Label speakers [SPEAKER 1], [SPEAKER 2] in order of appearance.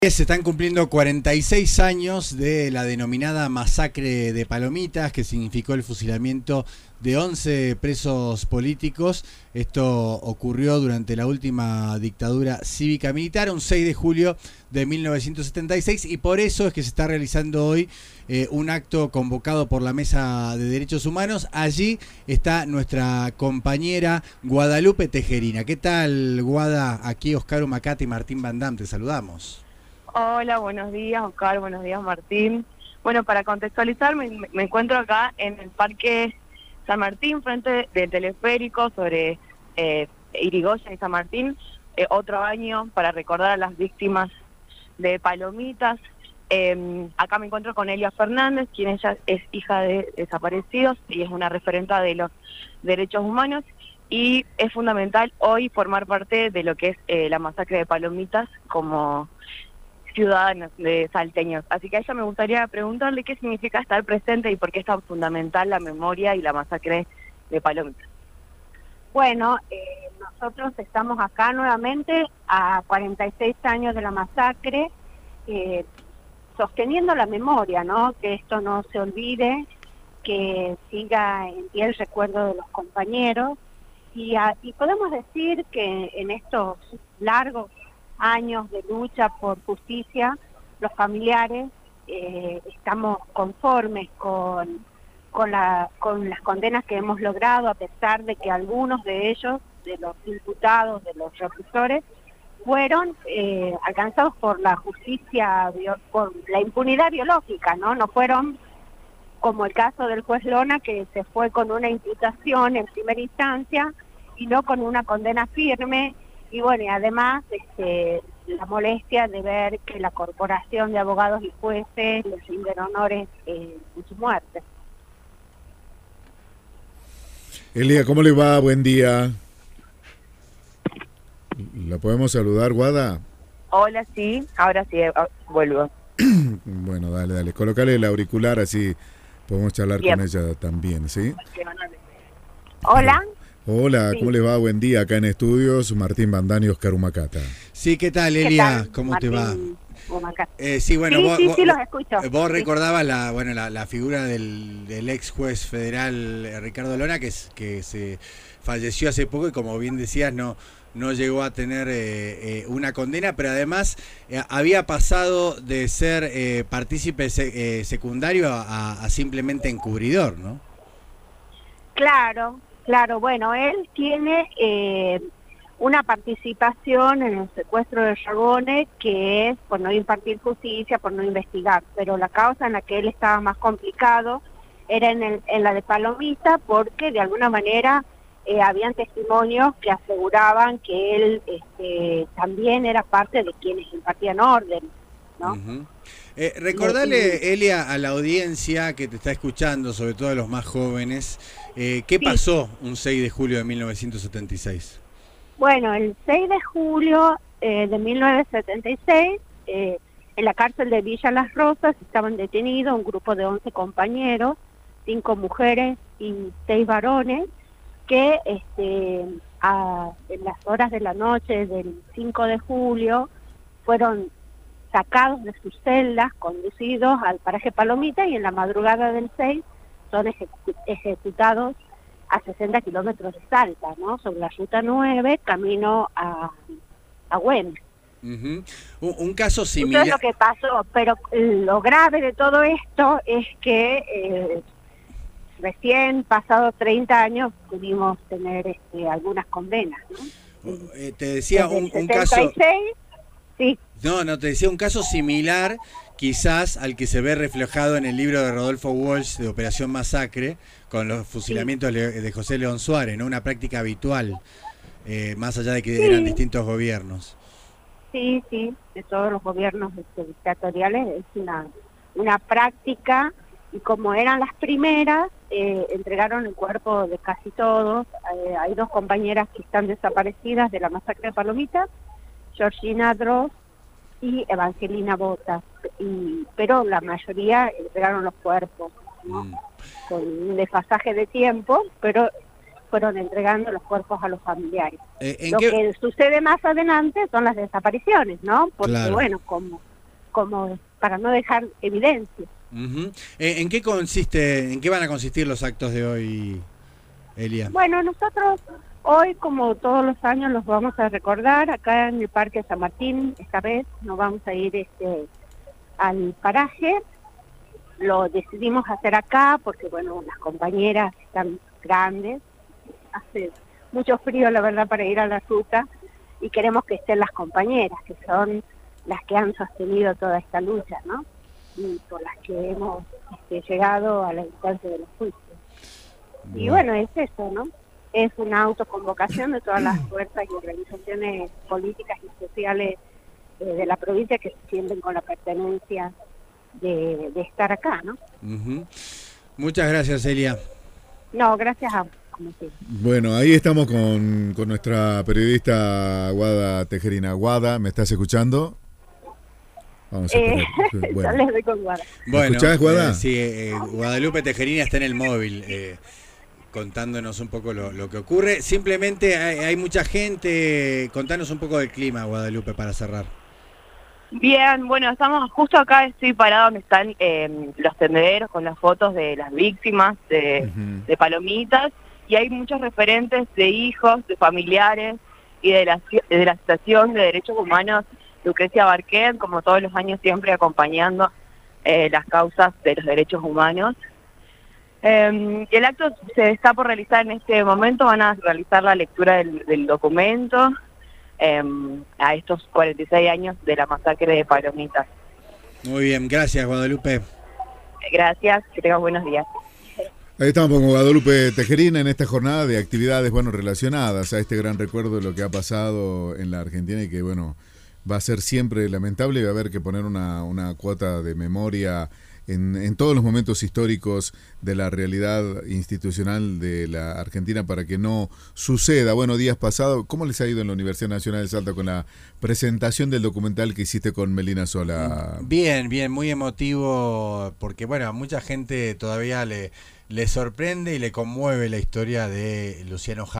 [SPEAKER 1] Se están cumpliendo 46 años de la denominada masacre de Palomitas, que significó el fusilamiento de 11 presos políticos. Esto ocurrió durante la última dictadura cívica-militar, un 6 de julio de 1976, y por eso es que se está realizando hoy un acto convocado por la Mesa de Derechos Humanos. Allí está nuestra compañera Guadalupe Tejerina. ¿Qué tal, Guada? Aquí Oscar Humacata y Martín Van Dam, te saludamos.
[SPEAKER 2] Hola, buenos días, Oscar, buenos días, Martín. Bueno, para contextualizar, me encuentro acá en el Parque San Martín, frente del teleférico sobre Irigoyen y San Martín. Otro año para recordar a las víctimas de Palomitas. Acá me encuentro con Elia Fernández, quien ella es hija de desaparecidos y es una referenta de los derechos humanos. Y es fundamental hoy formar parte de lo que es la masacre de Palomitas como ciudadanos de salteños. Así que a ella me gustaría preguntarle qué significa estar presente y por qué es tan fundamental la memoria y la masacre de Palomitas.
[SPEAKER 3] Bueno, nosotros estamos acá nuevamente a 46 años de la masacre, sosteniendo la memoria, ¿no? Que esto no se olvide, que siga en pie el recuerdo de los compañeros. Y podemos decir que en estos largos años de lucha por justicia, los familiares estamos conformes con las condenas que hemos logrado, a pesar de que algunos de ellos, de los imputados, de los represores, fueron alcanzados por la justicia, por la impunidad biológica, ¿no? No fueron como el caso del juez Lona, que se fue con una imputación en primera instancia y no con una condena firme. Y bueno, y además la molestia de ver que la Corporación de Abogados y Jueces les rinden honores en su muerte.
[SPEAKER 4] Elia, ¿cómo le va? Buen día. ¿La podemos saludar, Guada?
[SPEAKER 2] Hola, sí, ahora sí, vuelvo.
[SPEAKER 4] Bueno, dale. Colócale el auricular, así podemos charlar con ella también, ¿sí?
[SPEAKER 3] Hola.
[SPEAKER 4] Hola,
[SPEAKER 3] sí.
[SPEAKER 4] ¿Cómo le va? Buen día. Acá en estudios, Martín Van Dam y Oscar Humacata.
[SPEAKER 1] Sí, ¿qué tal, Elia?
[SPEAKER 3] ¿Qué tal,
[SPEAKER 1] ¿Cómo
[SPEAKER 3] Martín
[SPEAKER 1] te va?
[SPEAKER 3] Sí,
[SPEAKER 1] bueno,
[SPEAKER 3] sí, los escucho.
[SPEAKER 1] Vos recordabas la figura del ex juez federal Ricardo Lona, que se falleció hace poco y, como bien decías, no llegó a tener una condena, pero además había pasado de ser partícipe secundario a simplemente encubridor, ¿no?
[SPEAKER 3] Claro, bueno, él tiene una participación en el secuestro de Yagone, que es por no impartir justicia, por no investigar, pero la causa en la que él estaba más complicado era en la de Palomita, porque de alguna manera habían testimonios que aseguraban que él también era parte de quienes impartían orden, ¿no?
[SPEAKER 1] Uh-huh. Recordale, Elia, a la audiencia que te está escuchando, sobre todo a los más jóvenes, ¿qué pasó un 6 de julio de 1976?
[SPEAKER 3] Bueno, el 6 de julio de 1976, en la cárcel de Villa Las Rosas estaban detenidos un grupo de 11 compañeros, 5 mujeres y 6 varones, que en las horas de la noche del 5 de julio fueron sacados de sus celdas, conducidos al paraje Palomita, y en la madrugada del 6 son ejecutados a 60 kilómetros de Salta, ¿no? Sobre la ruta 9, camino a Güemes.
[SPEAKER 1] Uh-huh. Un caso similar.
[SPEAKER 3] Eso es lo que pasó, pero lo grave de todo esto es que recién pasado 30 años pudimos tener algunas condenas, ¿no?
[SPEAKER 1] Te decía un caso...
[SPEAKER 3] Sí.
[SPEAKER 1] No, te decía un caso similar quizás al que se ve reflejado en el libro de Rodolfo Walsh de Operación Masacre, con los fusilamientos de José León Suárez, ¿no? Una práctica habitual, más allá de que eran distintos gobiernos.
[SPEAKER 3] Sí, de todos los gobiernos dictatoriales es una práctica, y como eran las primeras, entregaron el cuerpo de casi todos. Hay 2 compañeras que están desaparecidas de la masacre de Palomitas, Georgina Droz y Evangelina Botas, pero la mayoría entregaron los cuerpos, ¿no? Con un desfasaje de tiempo, pero fueron entregando los cuerpos a los familiares. Que sucede más adelante son las desapariciones, ¿no? Porque, claro, bueno, como como para no dejar evidencia.
[SPEAKER 1] ¿En qué consiste, en qué van a consistir los actos de hoy, Elia?
[SPEAKER 3] Bueno, nosotros hoy, como todos los años, los vamos a recordar acá en el Parque San Martín. Esta vez nos vamos a ir al paraje. Lo decidimos hacer acá porque, bueno, las compañeras están grandes, hace mucho frío, la verdad, para ir a la ruta, y queremos que estén las compañeras, que son las que han sostenido toda esta lucha, ¿no? Y por las que hemos llegado a la instancia de los juicios. Y bueno, es eso, ¿no? Es una autoconvocación de todas las fuerzas y organizaciones políticas y sociales de la provincia que se sienten con la pertenencia de estar acá, ¿no?
[SPEAKER 1] Muchas gracias, Elia.
[SPEAKER 3] No, gracias a vos.
[SPEAKER 4] Bueno, ahí estamos con nuestra periodista Guada Tejerina. Guada, ¿me estás escuchando? Vamos a
[SPEAKER 3] bueno. Les doy con Guada.
[SPEAKER 4] ¿Me escuchás, Guada?
[SPEAKER 1] Sí, Guadalupe Tejerina está en el móvil contándonos un poco lo que ocurre. Simplemente hay mucha gente. Contanos un poco del clima, Guadalupe, para cerrar.
[SPEAKER 2] Bien, bueno, estamos justo acá, estoy parado donde están los tendederos con las fotos de las víctimas de Palomitas, y hay muchos referentes de hijos, de familiares y de la Asociación de Derechos Humanos Lucrecia Barquet, como todos los años siempre acompañando las causas de los derechos humanos. El acto se está por realizar en este momento, van a realizar la lectura del documento a estos 46 años de la masacre de Palomitas.
[SPEAKER 1] Muy bien, gracias, Guadalupe.
[SPEAKER 2] Gracias, que tengan buenos días.
[SPEAKER 4] Ahí estamos con Guadalupe Tejerina en esta jornada de actividades, bueno, relacionadas a este gran recuerdo de lo que ha pasado en la Argentina y que, bueno, va a ser siempre lamentable y va a haber que poner una cuota de memoria en todos los momentos históricos de la realidad institucional de la Argentina para que no suceda. Bueno, días pasados, ¿cómo les ha ido en la Universidad Nacional de Salta con la presentación del documental que hiciste con Melina Sola?
[SPEAKER 1] Bien, muy emotivo, porque bueno, a mucha gente todavía le sorprende y le conmueve la historia de Luciano Hahn.